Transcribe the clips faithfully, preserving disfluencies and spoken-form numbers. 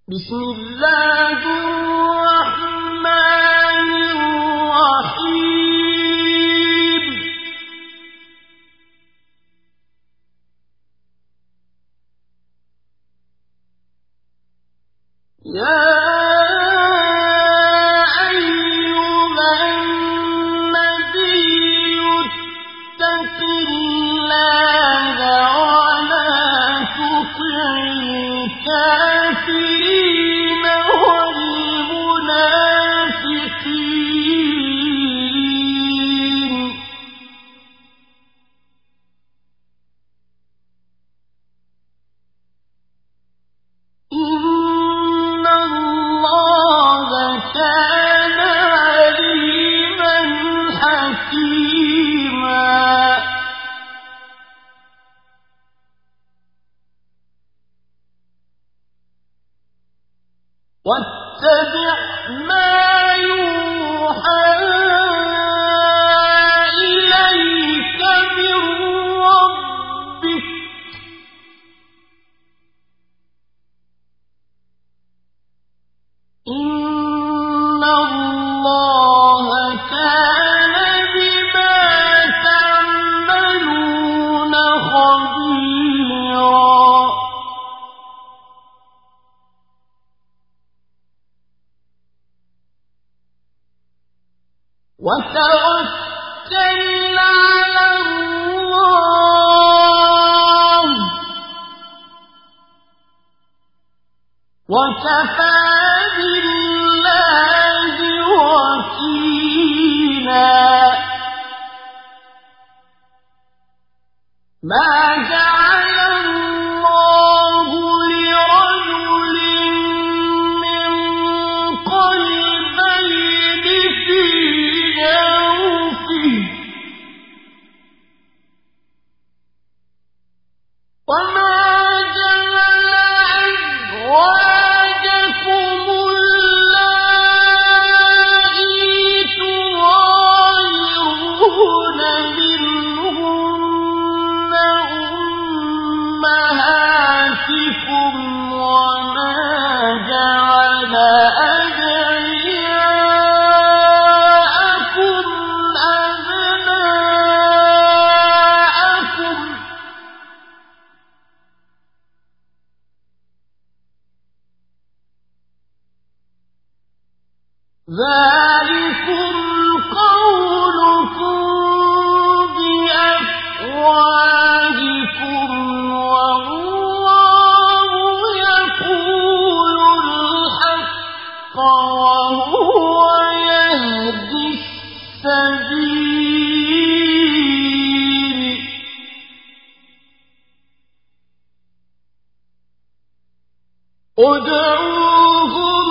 بسم الله الرحمن الرحيم يا أيها النبي اتق الله ولا تطع الكافرين والمنافقين إن الله كان عليما حكيما واتبع ما يوحى إليك من ربك إن الله كان بما تعملون خبيرا وتوكل على الله وكفى بالله وكيلا ما جعل الله لرجل من قلبين في جوفه وما جعل أزواجكم اللائي تظاهرون منهن أمهاتكم وما جعل أدعياءكم أبناءكم ذلكم قولكم بأفواهكم والله يقول الحق وهو يهدي السبيل ادعوهم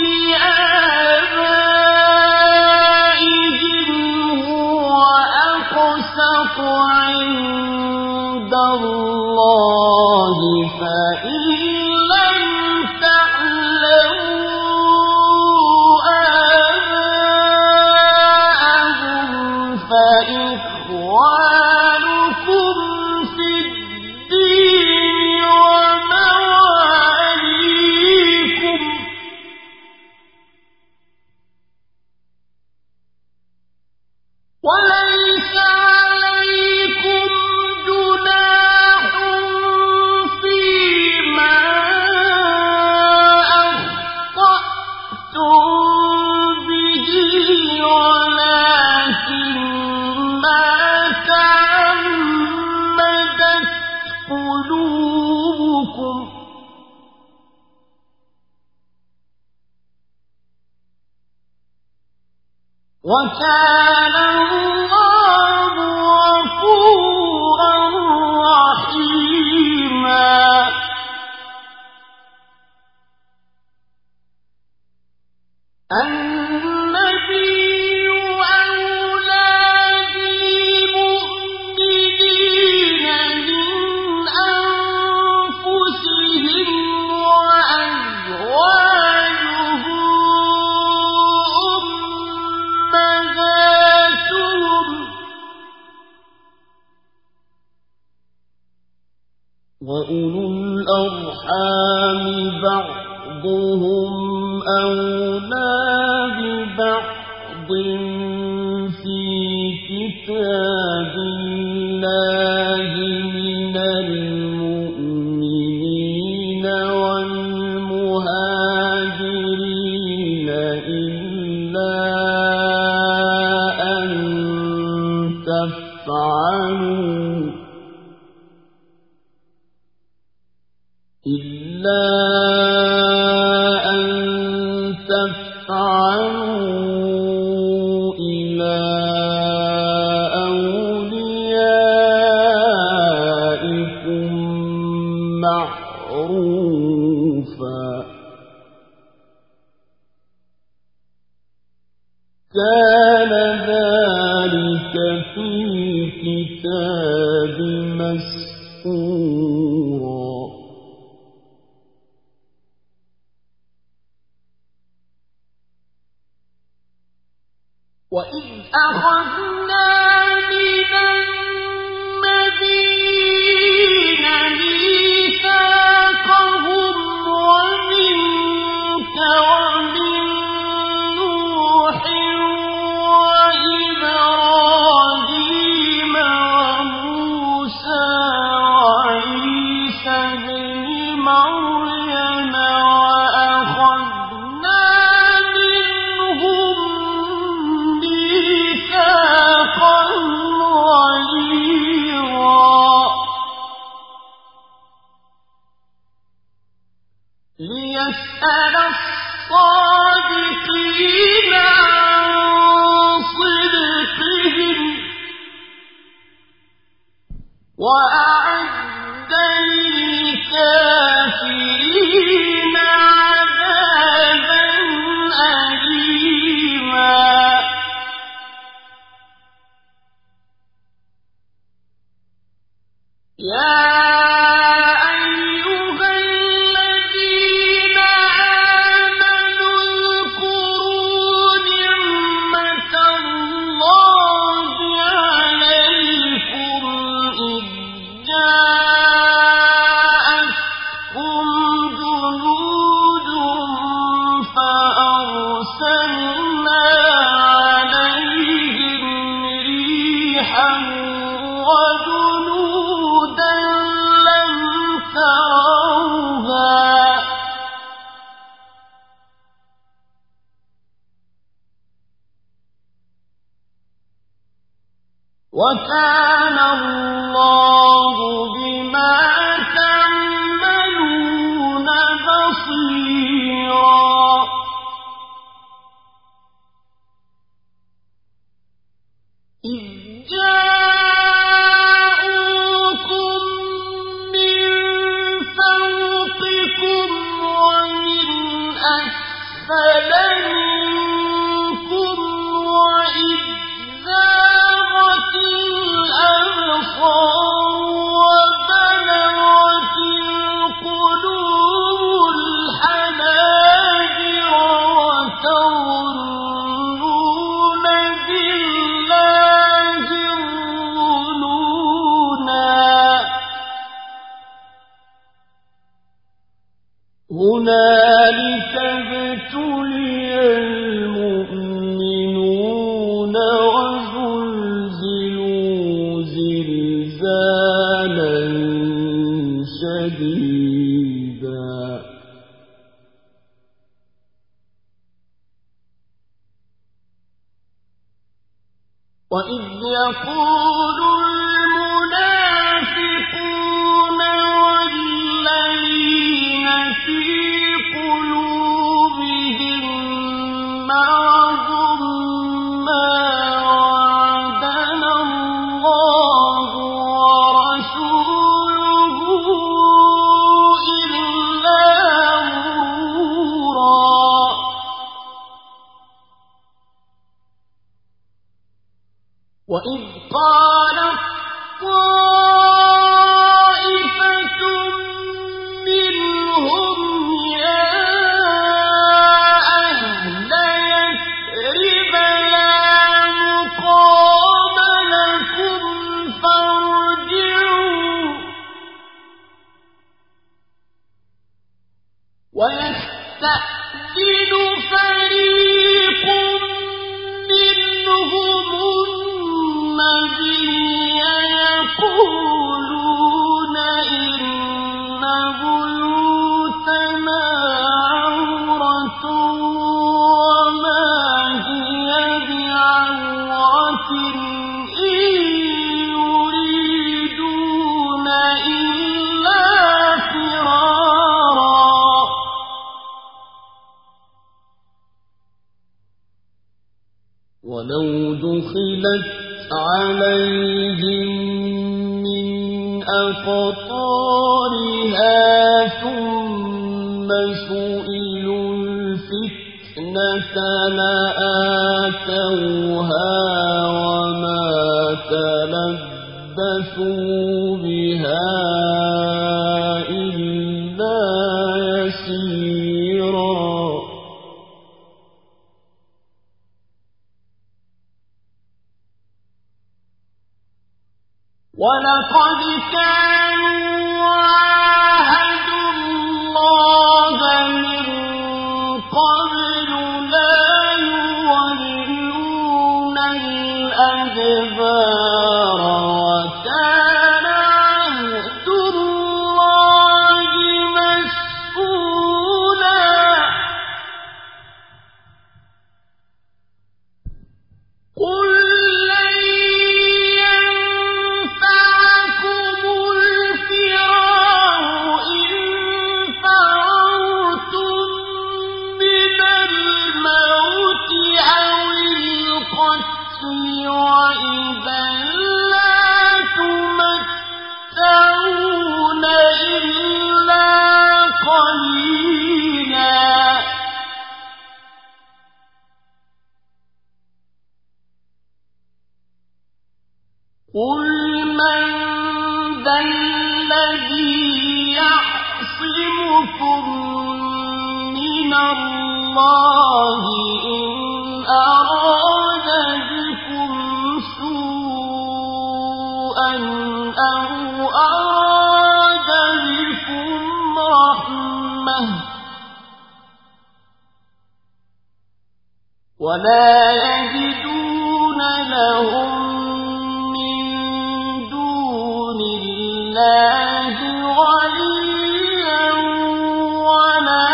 لآبائهم هو أقسط عند الله فإن لم تعلموا آباءهم فإخوانكم في الدين ومواليكم وليس عليكم جناح فيما أخطأتم به ولكن ما تعمدت قلوبكم وكان الله غفورا رحيما النبي أولى بالمؤمنين من أنفسهم وأزواجه أمهاتهم وأولو الأرحام بعضهم بعضهم أولى ببعض في كتاب الله من المؤمنين والمهاجرين إلا أن تفعلوا إلا أن تفعلوا إلى أوليائكم معروفا كان ذلك في الكتاب مسطورا وإذ أخذنا من النبيين ميثاقهم ومنك ومن نوح وإبراهيم وموسى وعيسى ابن مريم وأخذنا منهم ميثاقا غليظا ليسأل الصادقين عن صدقهم وأعد للكافرين عذابا أليما يا أيها الذين آمنوا اذكروا نعمة الله عليكم إذ جاءتكم جنود فأرسلنا عليهم ريحا وجنودا لم تروها وكان الله بما تعملون بصيرا إذ جاءوكم من فوقكم ومن أسفل منكم وإذ زاغت الأبصار وبلغت القلوب الحناجر وتظنون بالله الظنونا هنالك ابتلي المؤمنون وزلزلوا زلزالا شديدا وإذ يقول المنافقون والذين في قلوبهم مرض ما وعدنا الله ورسوله إلا غرورا وإذ قالت طائفة منهم يا أهل يثرب لا مقام لكم فارجعوا ويستأذن يستأذن فريق منهم النبي يقولون إن بيوتنا عورة وما هي بعورة إن يريدون إلا فرارا ولو دخلت عليهم من أقطارها ثم سئلوا الفتنة لآتوها وما تلبثوا بها إلا يسيرا ولقد كانوا عاهدوا الله من قبل لا يولون الأدبار وكان عهد الله مسؤولا قل لن ينفعكم الفرار إن فررتم من الموت أو القتل وإذا لا تمتعون إلا قليلا قل من ذا الذي يعصمكم من الله إن أراد بكم سوءا أو أراد بكم رحمة ولا يجدون لهم الله وليا ولا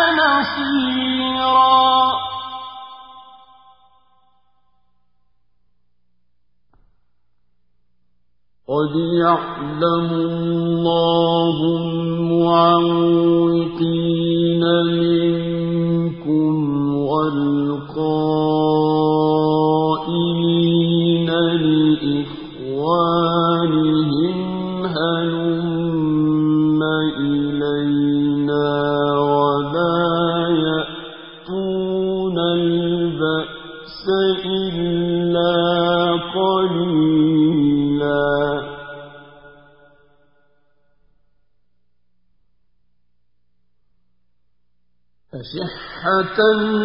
نصيرا قد يعلم الله المعوقين منكم والقائلين لإخوانهم هلم إلينا ولا يأتون البأس إلا قليلا أشحة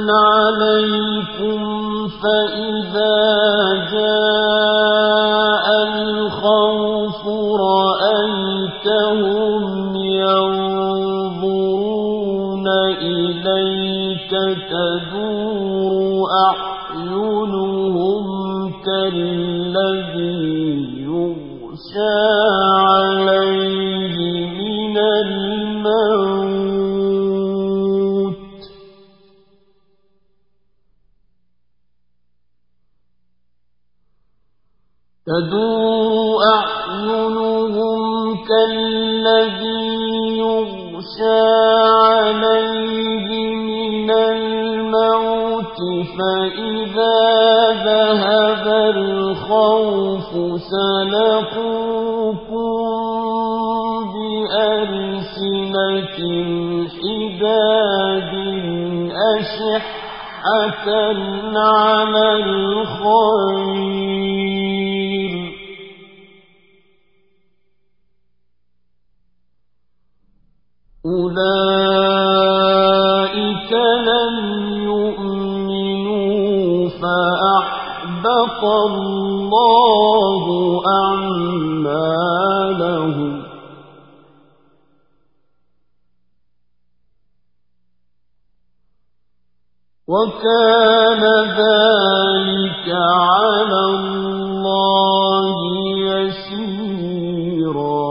عليكم فإذا جاء الخوف رأيتهم ينظرون إليك تدور أعينهم كالذي يغشى عليه من الموت تدور أعينهم كالذي يغشى عليه من الموت فإذا ذهب الخوف سلقوكم بألسنة حداد أشحة على الخير أولئك لم يؤمنوا فأحبط الله أعمالهم وكان ذلك على الله يسيرا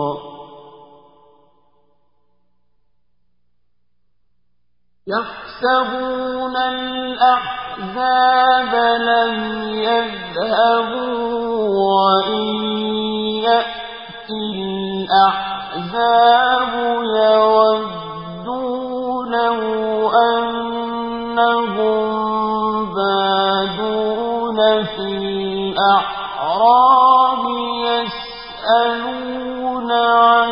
يحسبون الأحزاب لم يذهبوا وإن يأتي الأحزاب يودوا لو أنهم بادون في الأعراب يسألون عن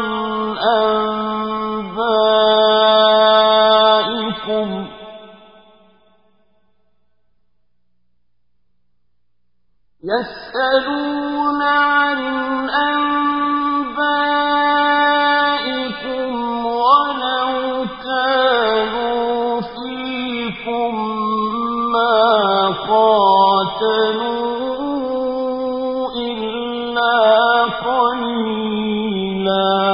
أنبائكم يسألون عن أنبائكم ولو كانوا فيكم ما قاتلوا إلا قليلا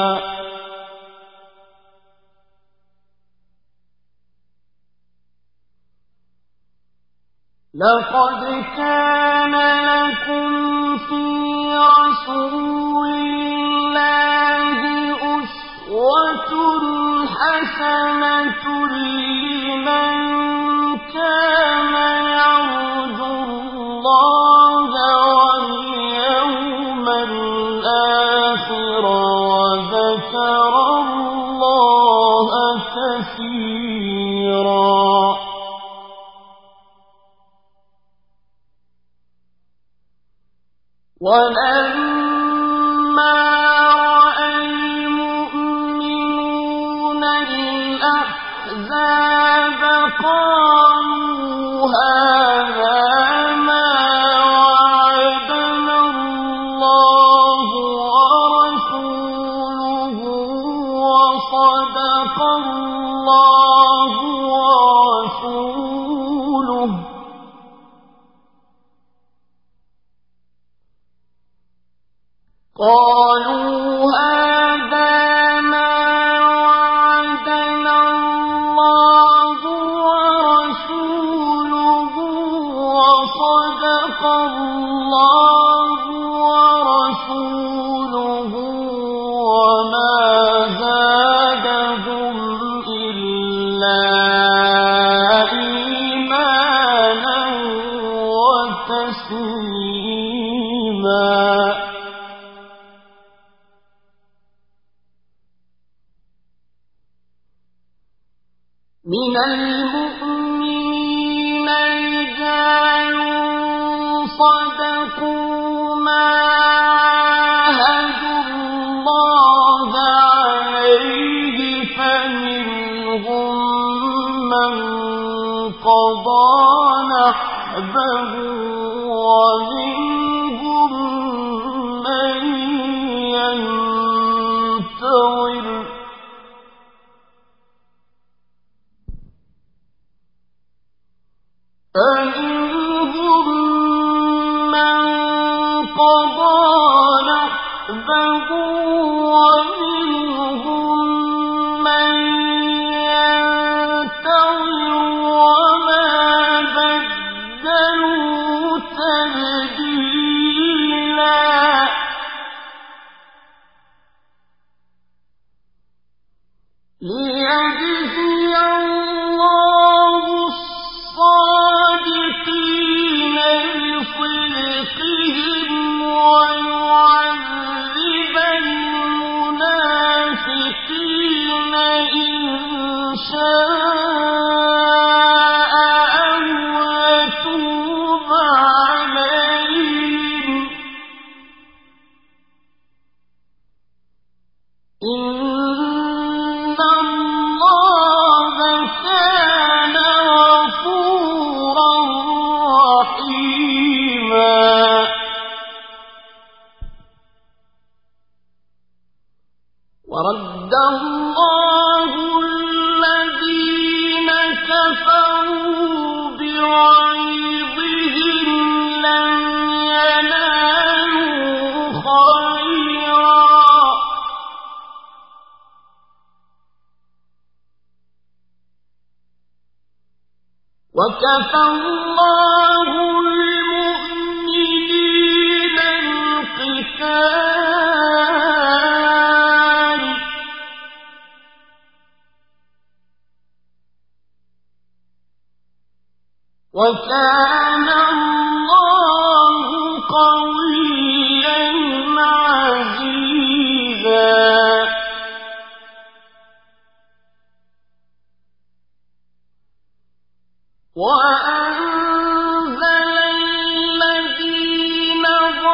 لقد كان لكم في رسول الله أسوة حسنة لمن كان يرجو الله واليوم الآخر وذكر الله كثيرا ولما رأى المؤمنون الأحزاب قالوا هذا ما وعدنا الله ورسوله وصدق الله ورسوله قالوا هذا ما وعدنا الله ورسوله وصدق الله ورسوله وما زادهم إلا إيمانا وتسليما من المؤمنين رجال صدقوا ما عاهدوا الله عليه فمنهم من قضى نحبه ومنهم من ينتظر فمنهم من قضى نحبه ومنهم من ينتظر وما بدلوا تبديلا ليجزي الله الصادقين بصدقهم ويعذب المنافقين وكفى الله المؤمنين القتال وكان الله قويا عزيزا وأنزل الذين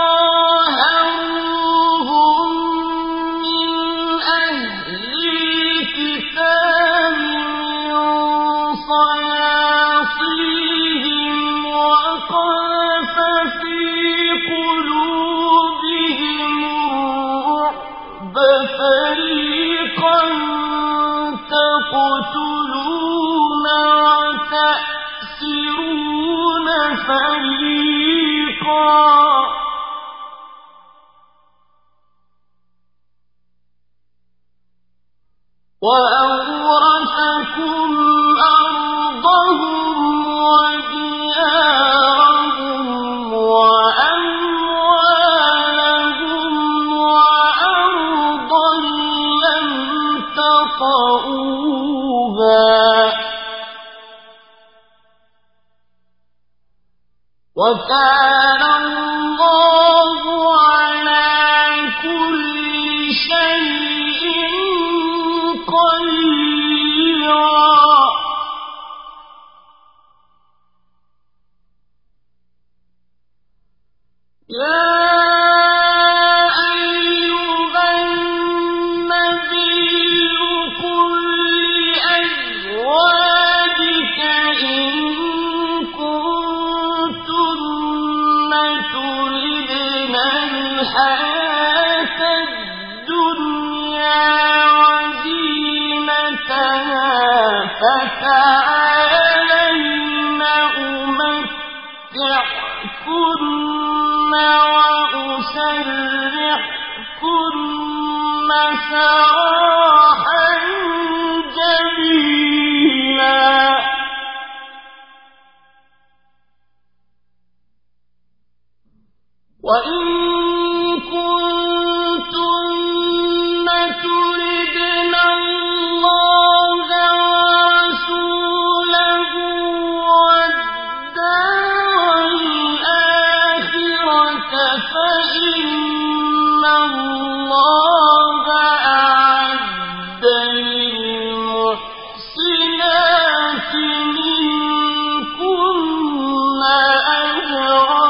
ظاهروهم من أهل الكتاب من صياصيهم وقذف في قلوبهم الرعب فريقا تقتلون وتأسرون فريقا وأورثكم أرضهم وديارهم وأموالهم وأرضا لم تطئوها وكان الله على كل شيء قديرا يا أيها النبي قل لأزواجك إن كنتن تردن الحياة الدنيا وزينتها فتعالين أمتعكن وأسرحكن سراحا جميلا وإن كنتن تردن الله ورسوله والدار الآخرة فإن الله أعد للمحسنات منكن أجرا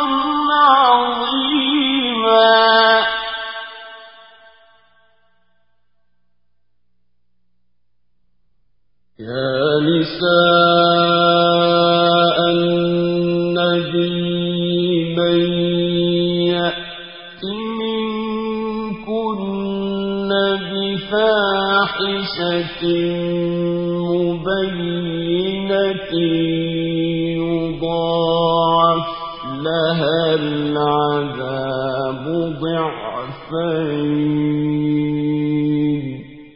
عظيما يا نساء النبي من يأت منكن بفاحشة مبينة يضاعف لها العذاب ضعفين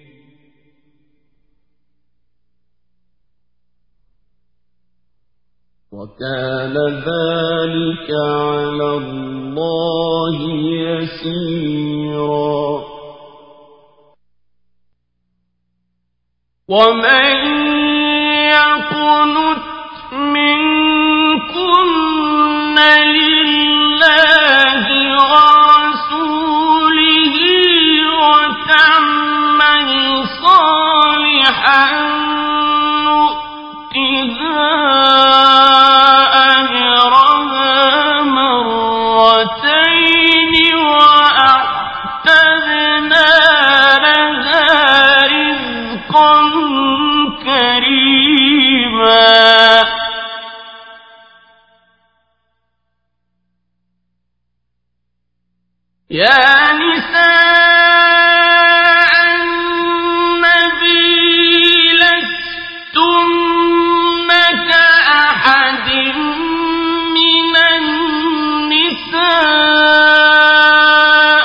وكان ذلك على الله يسيرا ومن يقنت منكن لله ورسوله وتعمل صالحا نؤتها أجرها مرتين وأعتدنا لها رزقا كريما يا نساء النبي لستن كأحد من النساء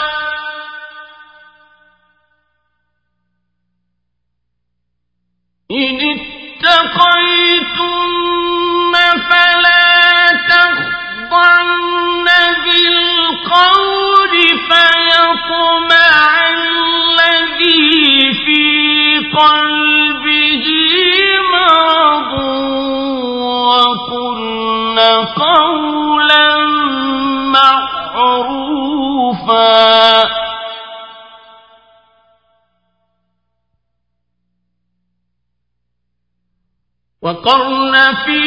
إن اتقيتن قولا معروفا وقرن في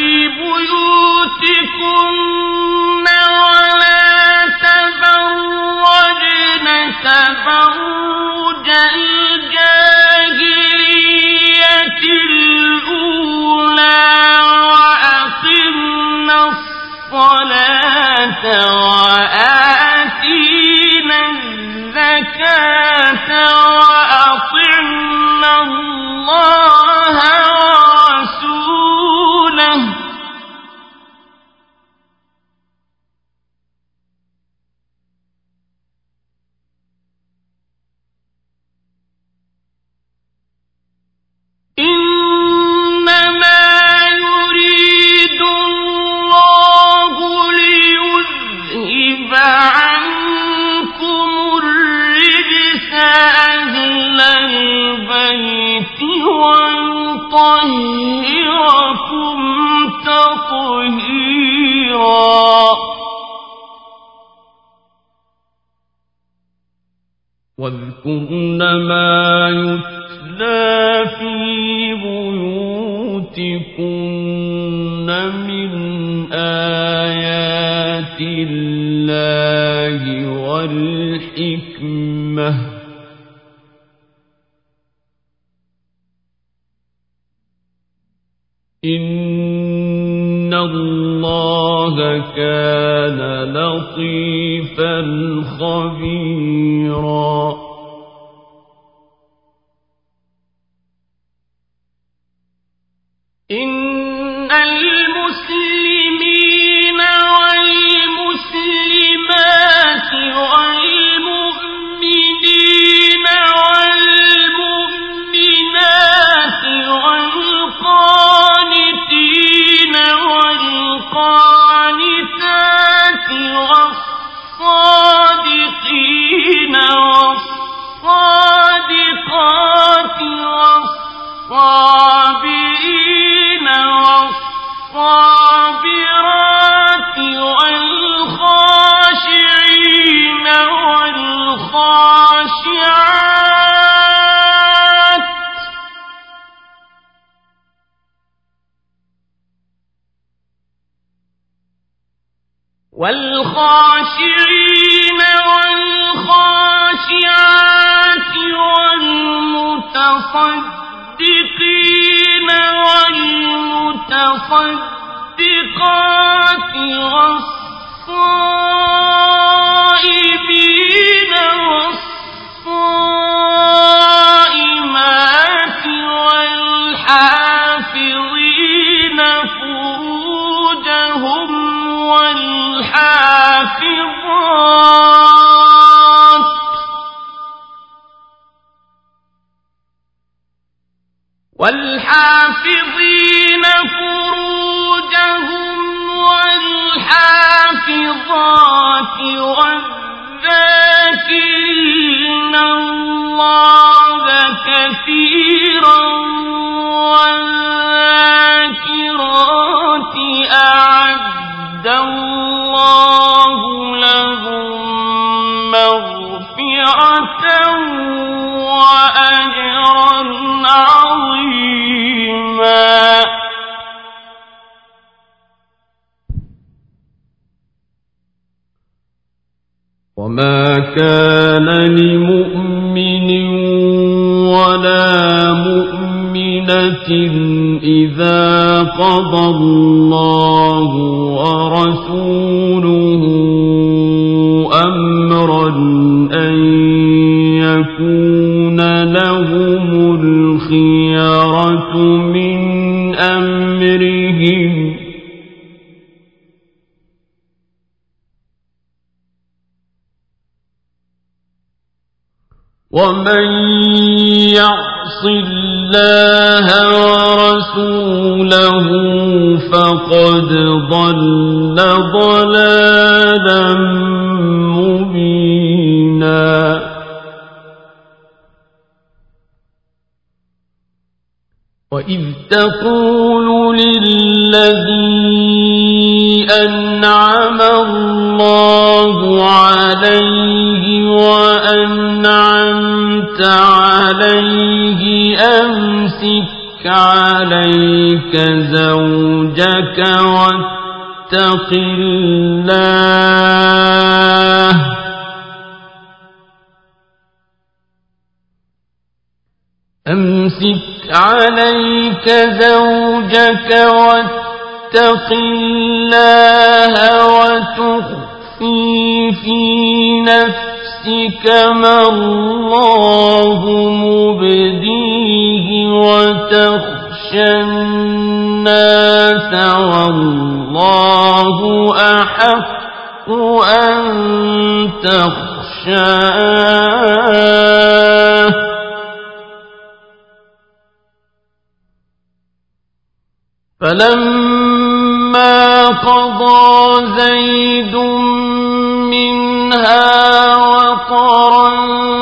بيوتكن ولا تبرجن تبرج الجاهلية الأولى وأقمنا الصلاة وآتينا الزكاة وأطعنا الله ورسوله إنما يريد الله ليذهب عنكم الرجس أهل البيت ويطهركم تطهيرا واذكرن ما يتلى في بيوتكن من آيات الله والحكمة إن الله كان لطيفا خبيرا إن المسلمين والمسلمات والمؤمنين والمؤمنات والقانتين والقانتات والصادقين والصادقات والصابرين والصابرات والخاشعين والخاشعات والخاشعين والخاشعات والمتصدقين والمتصدقات والصائمين والصائمات والحافظين فروجهم والحافظات والحافظين فروجهم والحافظات والذاكرين الله كثيرا والذاكرات أعد الله لهم مغفرة وأجرا عظيما وما كان لمؤمن ولا مؤمنة إذا قضى الله ورسوله أمرا أن يكون لهم الخيرة من أمرهم ومن يعص الله ورسوله فقد ضل ضلالا مبينا وإذ تقول للذي أنعم الله عليه وأنعمت عليه أمسك عليك زوجك واتق الله أمسك عليك زوجك واتق الله وتخفي في نفسك ما الله مبديه وتخشى الناس والله أحق أن تخشاه فلما قضى زيد منها وطرا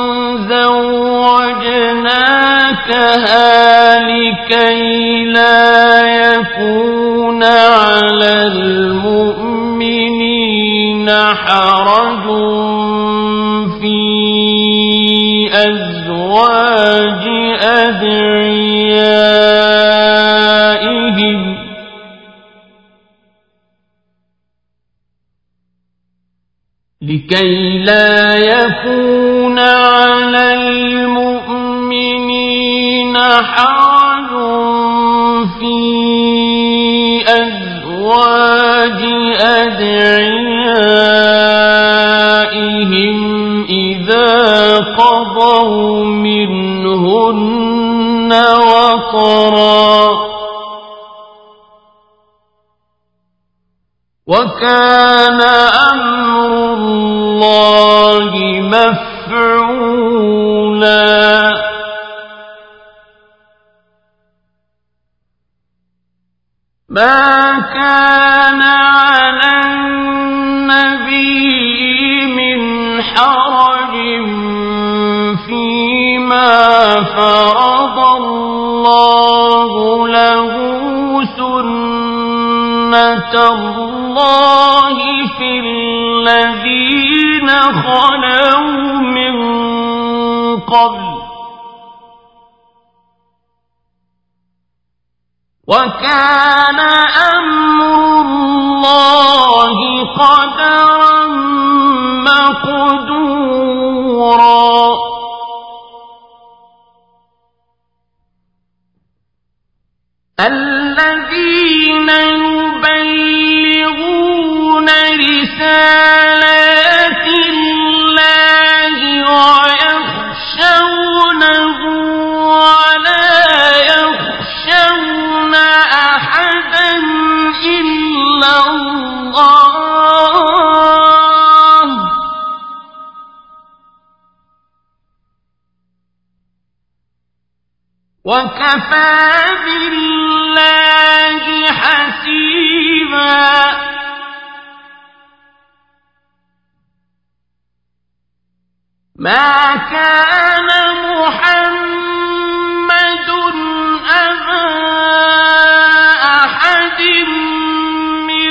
زوجناكها لكي لا يكون على المؤمنين حرج في أزواج أدعيائهم لكي لا يكون على المؤمنين حرج في أزواج أدعيائهم إذا قضوا منهن وطرا وكان أمر الله مفعولا ما كان على النبي من حرج فيما فرض الله له سنة الله في الذين خلوا من قبل وكان أمر الله قدرا مقدورا الذين يبلغون رسالات الله ويخشونه ولا يخشون أحدا إلا الله وكفى بالله حسيبا ما كان محمد أبا أحد من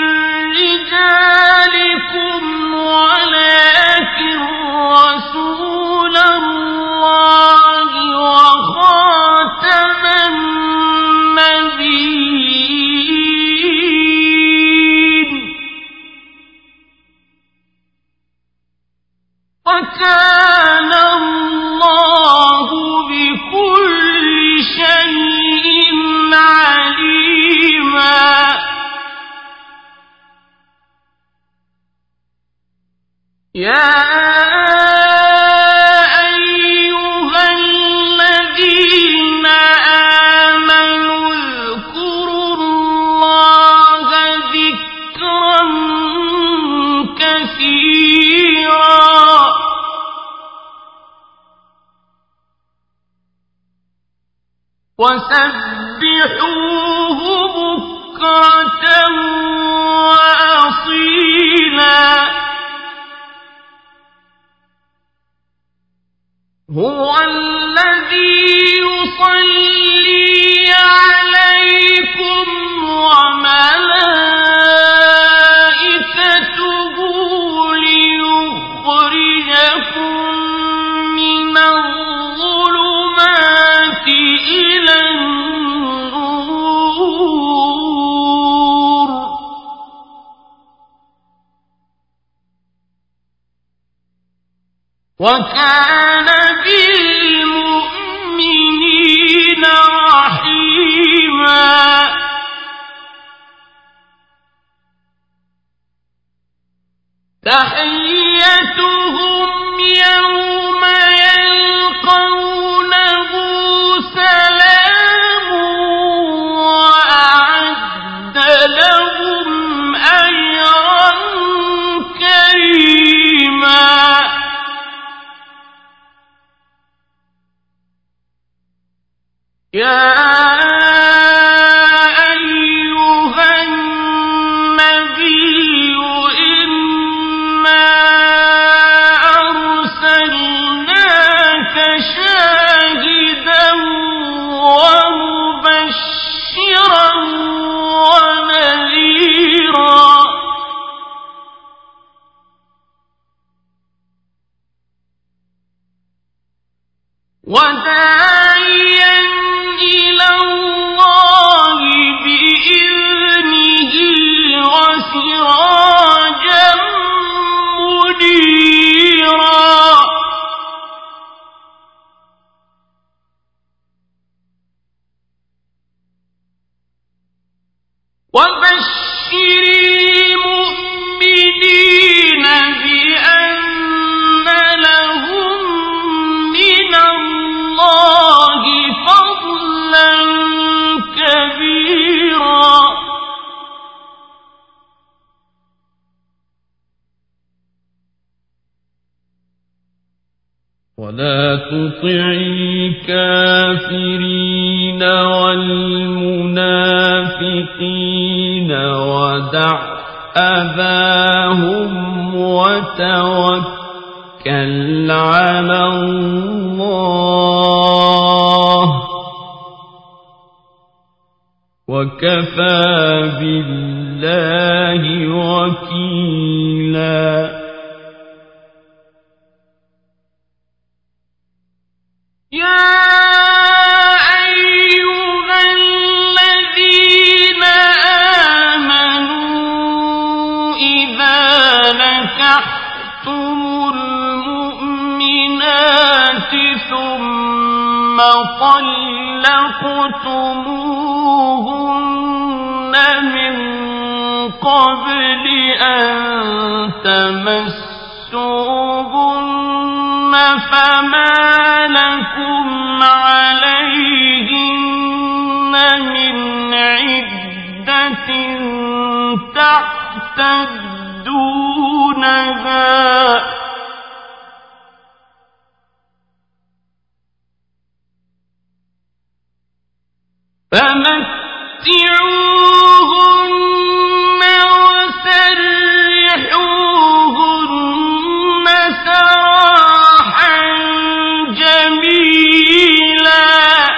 رجالكم ولكن رسول الله وخاتم النبيين وكان الله بكل شيء عليما يا أيها الذين آمنوا اذكروا الله ذكرا كثيرا وسبحوه بكرة وأصيلا هو الذي يصلي عليكم وملائكته وكان بالمؤمنين رحيما تحيتهم يوم يلقونه سلام وأعد لهم أجرا كريما يا وداعيا إلى الله بإذنه وسراجا منيرا وبشر المؤمنين بأن لهم من الله فضلا كبيرا ولا تطع الكافرين والمنافقين ودع أذاهم وتوكل على الله وكفى بالله وكيلا يا أيها الذين آمنوا إذا نكحتم المؤمنات ثم طلقتموهن من قبل أن تمسوهن فما لكم عليهن من عدة تعتدونها فمتعوهن وسرحوهن سراحا جميلا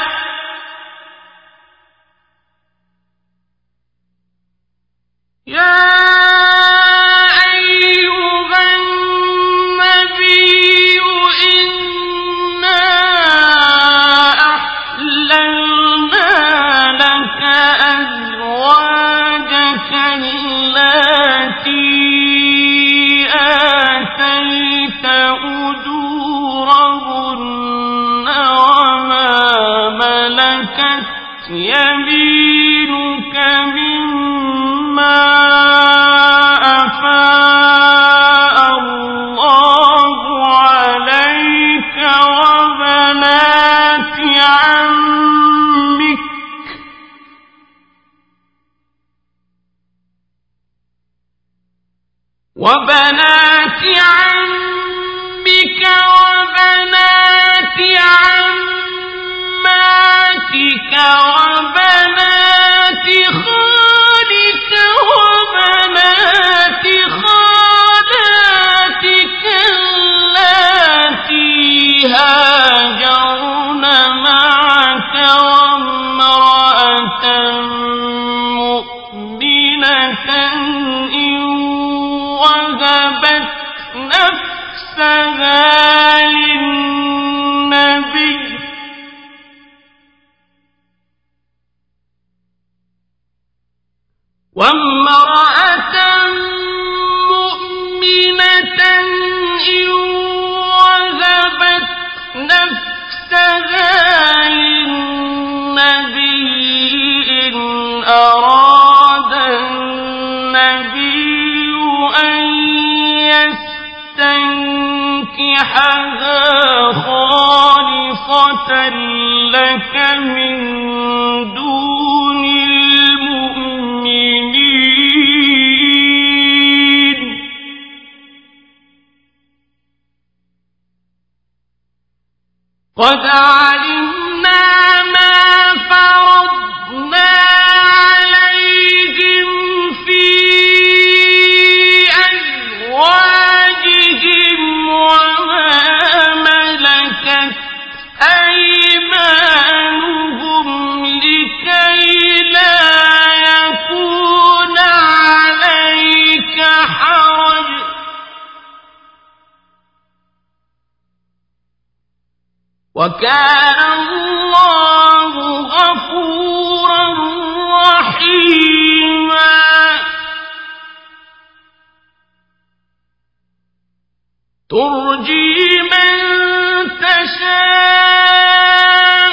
يا أيها النبي إنا أحللنا لك أزواجك التي آتيت أجورهن وما ملكت يمينك مما أفاء الله عليك وبنات عمك وبنات عمك وبنات عماتك وبنات خالك وبنات خالاتك اللاتي هاجرن معك وامرأة مؤمنة إن وهبت نفسها للنبي وامرأة مؤمنة إن وهبت خالصة لك من دون المؤمنين قد علمنا ما فرضنا عليهم في أزواجهم وما ملكت أيمانهم لكي لا يكون عليك حرج وكان الله غفورا رحيما ترجي من تشاء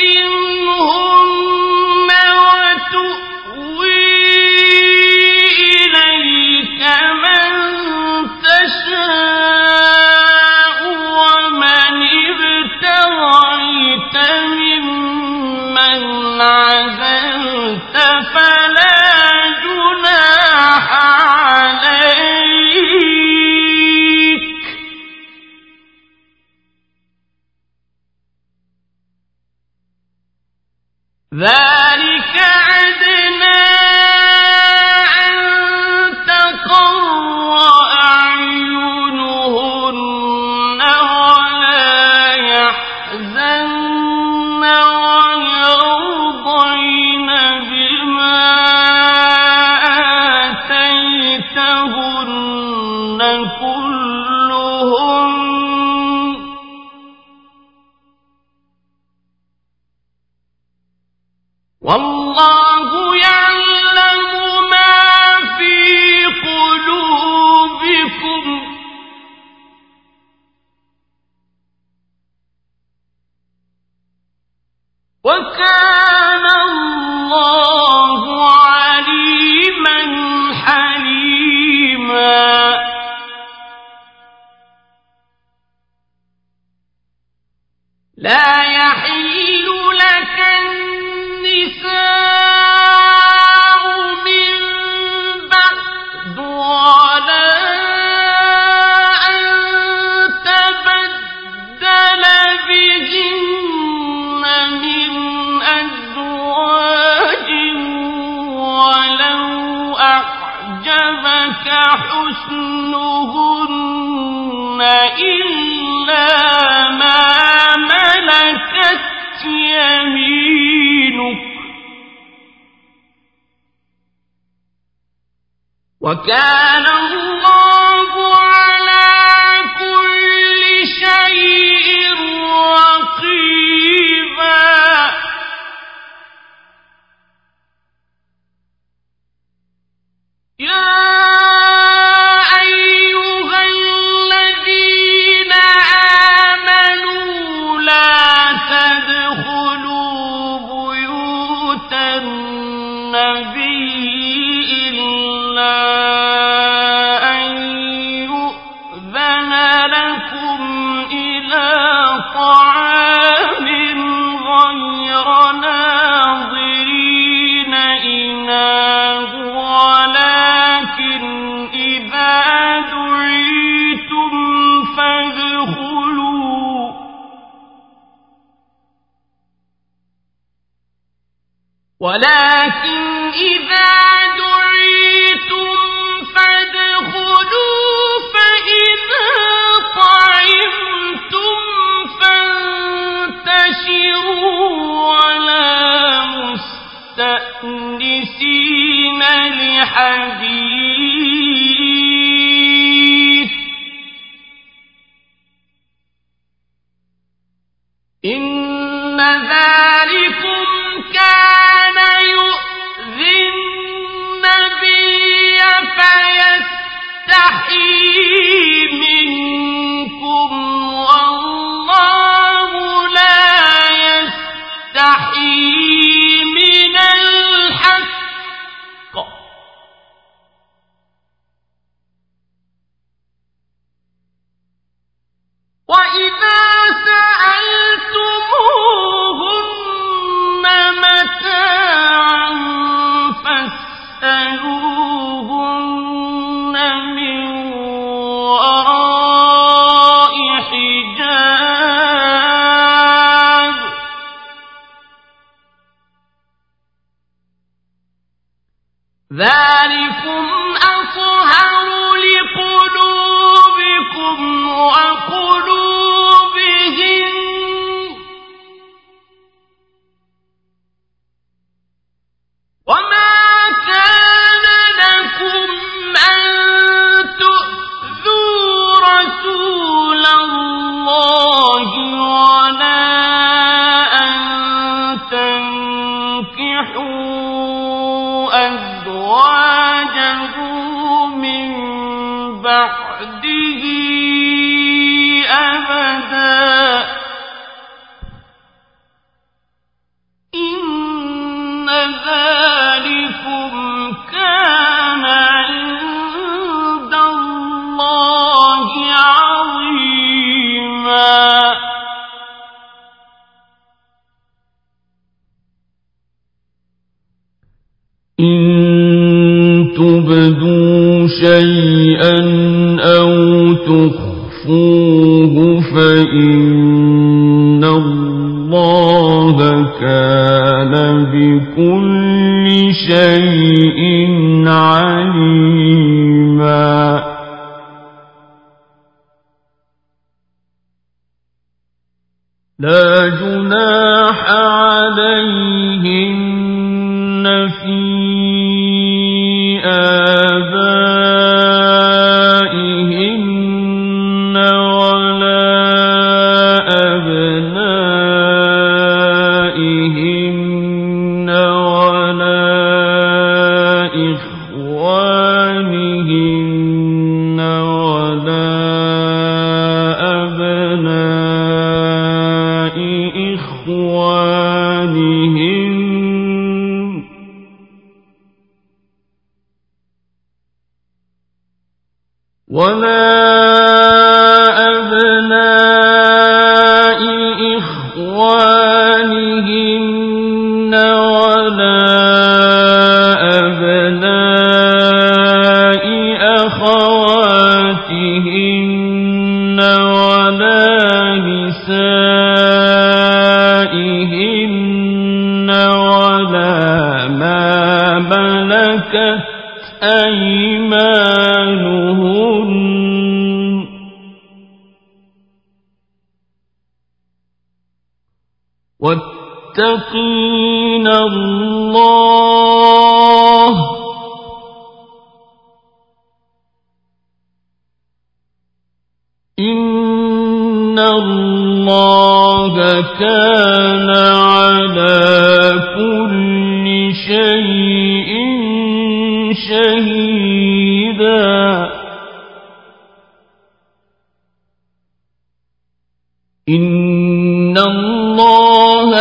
منهن وتؤوي إليك من تشاء ومن ابتغيت ممن عزلت فلا جناح عليك ذلك أدنى أن تقر أعينهن ولا يحزن ويرضين بما آتيتهن كلهم والله يعلم ما في قلوبكم وكان الله عليما حليما لا يحل لك النساء من بعد ولا أن تبدل بهن من أزواج ولو أعجبك حسنهن إلا ما ملكت يمينك وكان الله على كل شيء رقيبا يا أيها الذين آمنوا لا تدخلوا بيوت النبي إلا أن يؤذن لكم إلى طعام غير ناظرين إناه ولكن إذا دعيتم فادخلوا ولكن إذا دعيتم فادخلوا فإذا طعمتم فانتشروا ولا مستأنسين لحديث إن ذلكم كان يؤذي النبي فيستحيي منكم والله لا يستحيي من الحق وإذا ذلكم أطهر لقلوبكم وقلوبهم وما كان لكم أن تؤذوا رسول الله ولا أن تنكحوا أزواجه من بعده أبدا إن ذلكم كان عند الله عظيما إن تبدوا شيئا أو تخفوه فإن الله كان بكل شيء عليما لا جناح عليهن في آبائهن ولا أبنائهن ولا إخوانهن ولا أبناء إخوانهن ولا أبناء إخوانهن ولا أبناء أخواتهن ولا نسائهن ولا ما ملكت أيمانهن واتقين الله إن الله كان على كل شيء شهيدا إن الله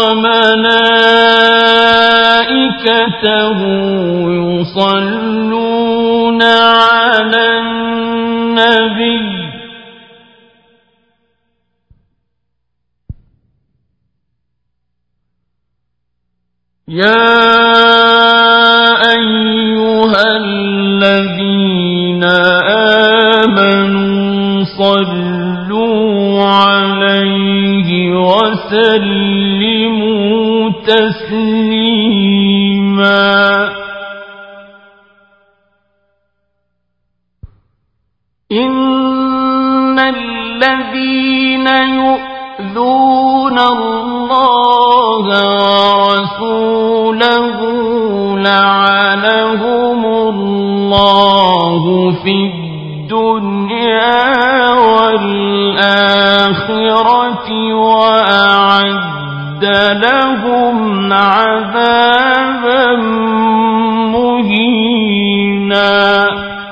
وملائكته يصلون على النبي يا أيها الذين آمنوا صلوا عليه وسلموا تسليما إن الذين يؤذون الله ورسوله لعنهم الله في الدنيا والآخرة وأعد لهم عذابا مهينا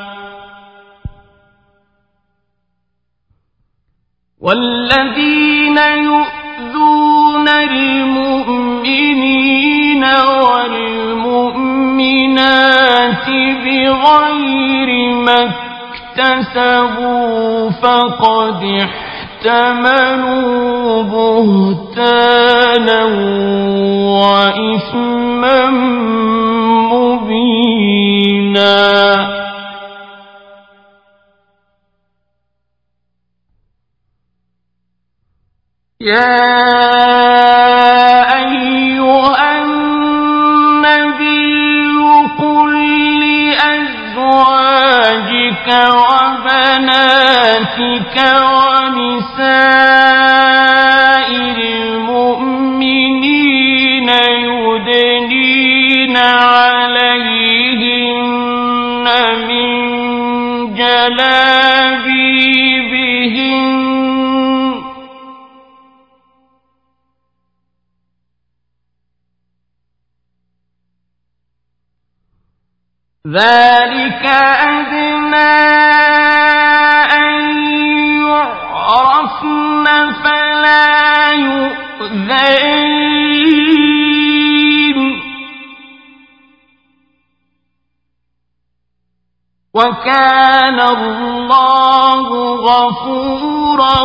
والذين يؤذون المؤمنين والمؤمنات بغير ما اكتسبوا فقد احتملوا بهتانا وإثما مبينا يا أيها النبي قل وبناتك ونساء المؤمنين يدنين عليهن من جلابيبهن ذلك أدنى أن يعرفن فلا يؤذين وكان الله غفورا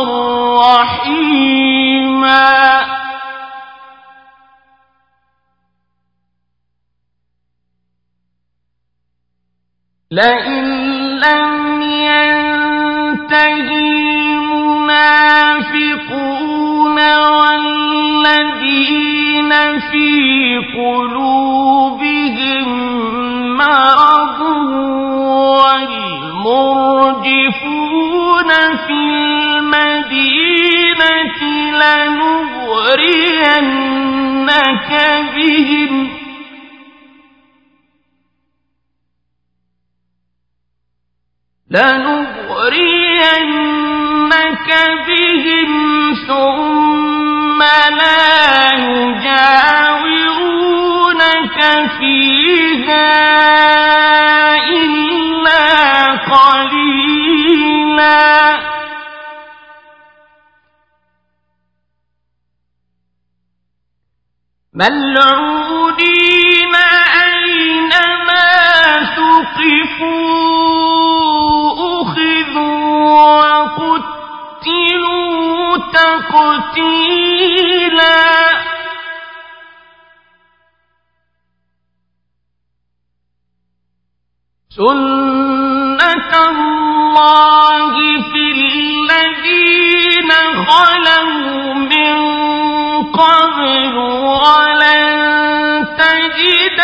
رحيما لئن لم ينتهي المنافقون والذين في قلوبهم مرض والمرجفون في المدينة لنغرينك بهم لنغرينك بهم ثم لا يجاورونك فيها إلا قليلا ملعونين أينما ثقفوا وقتلوا تقتيلا سنة الله في الذين خلوا من قبل ولن تجد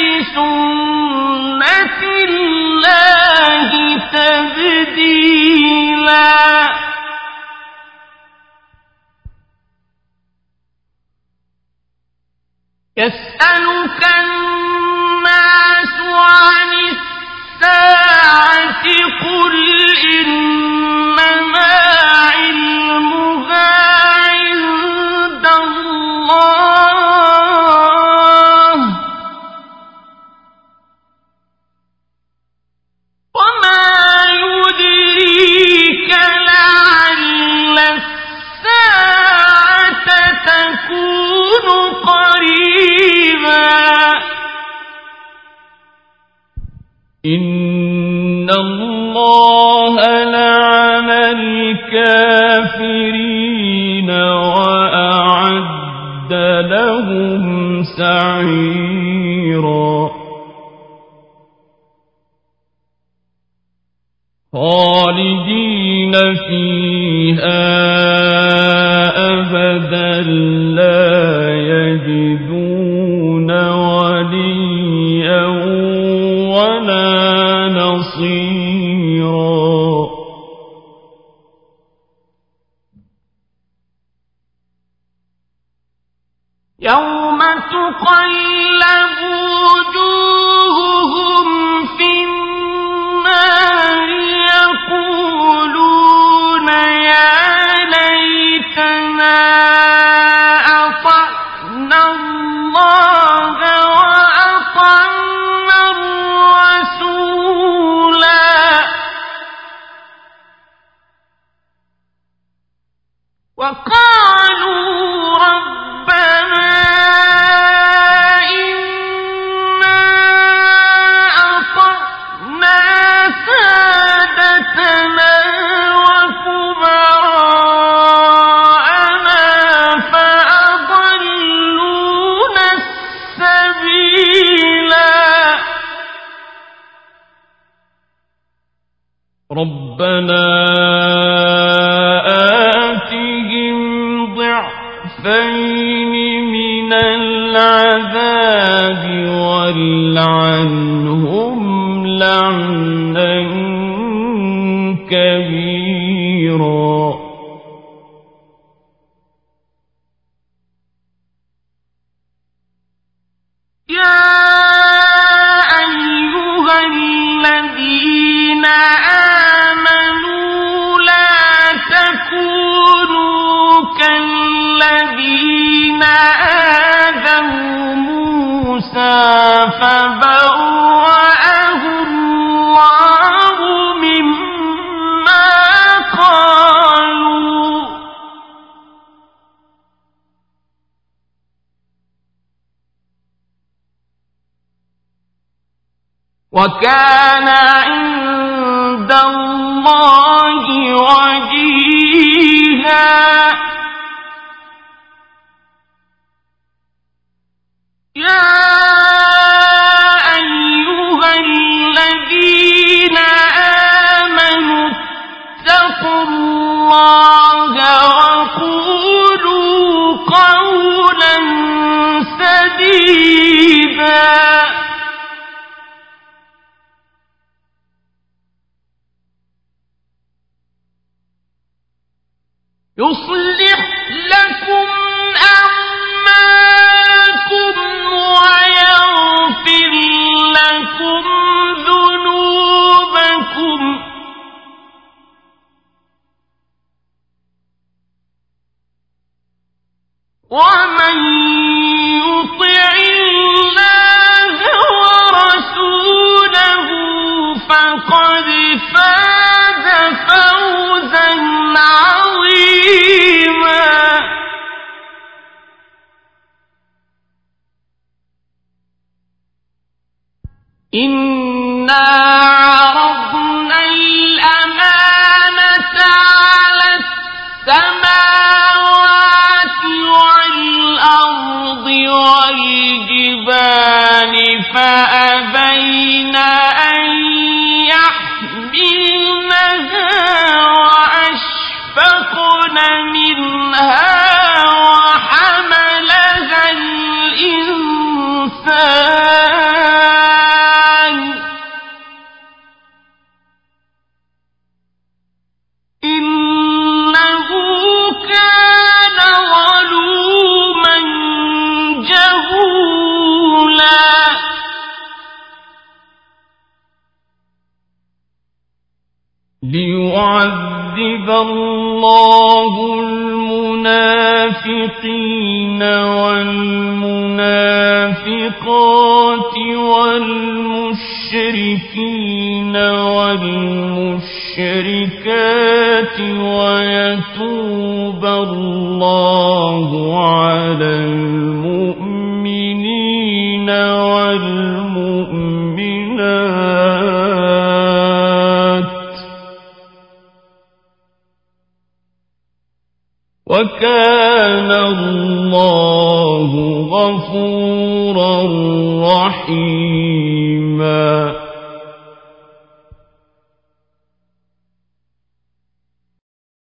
لسنة الله تبديلا يسألك الناس عن الساعة قل إنما علمها عند الله وما يدريك لعل الساعة تكون قريبا إن الله لعن الكافرين وأعد لهم سعيرا خالدين فيها أبدا لا يجدون وليا ولا نصيرا يوم تقلب وجوههم في النار يقولون يا ليتنا أطعنا الله وأطعنا الرسولا وقالوا ربنا إنا أطعنا سادتنا وكبراءنا فأضلونا السبيلا ربنا آتهم ضعفين من العذاب والعنهم لعنا الذين آمنوا لا تكونوا كالذين آذوا موسى فبرأه الله مما قالوا وكان عند الله وجيها. يا أيها الذين آمنوا اتقوا الله وقولوا قولا سديدا يصلح لكم أعمالكم ويغفر لكم ذنوبكم ومن يطع الله ورسوله فقد فاز فوزا عظيما. إنا عرضنا الأمانة على السماوات والأرض والجبال فأبين أن يحملنها وأشفقن منها وحملها الإنسان إنه كان ظلوما جهولا. ليعذب الله المنافقين والمنافقات والمشركين والمشركات ويتوب الله على المؤمنين والمؤمنات وكان الله غفورا رحيما.